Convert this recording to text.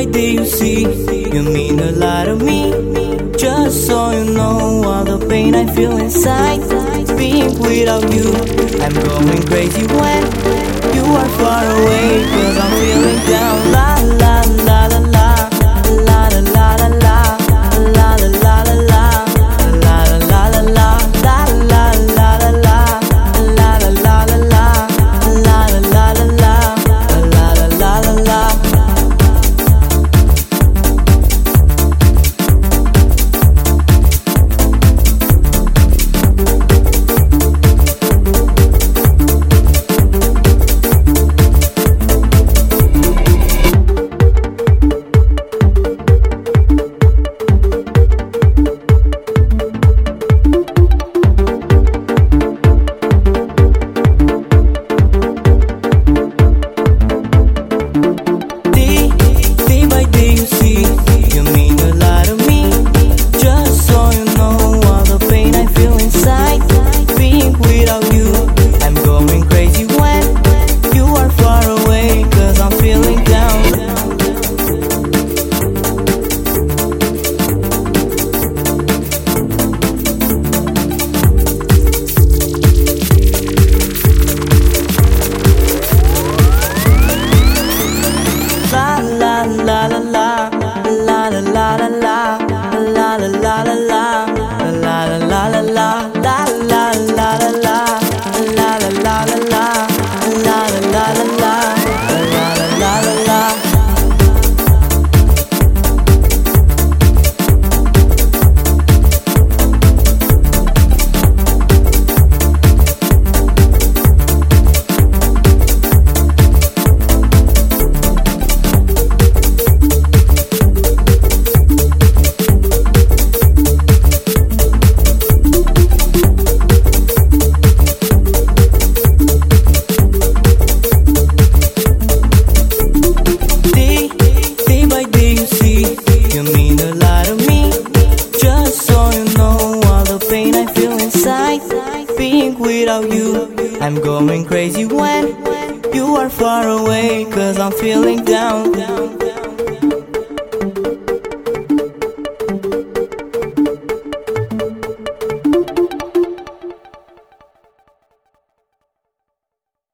by day you see, you mean a lot to me. Just so you know all the pain I feel inside. Being without you, I'm going crazy when you are far away, 'cause I'm feeling down. La la la la la, la la la la la, la la la la la, la la la la la, la la la la la, la la la la la, la la la la la, la la la la. La la la, la la la la la, la la la la la, la la la la la, la la la la la, la la la la la, la la la la la, la la la la. Being without you, I'm going crazy when you are far away, 'cause I'm feeling down.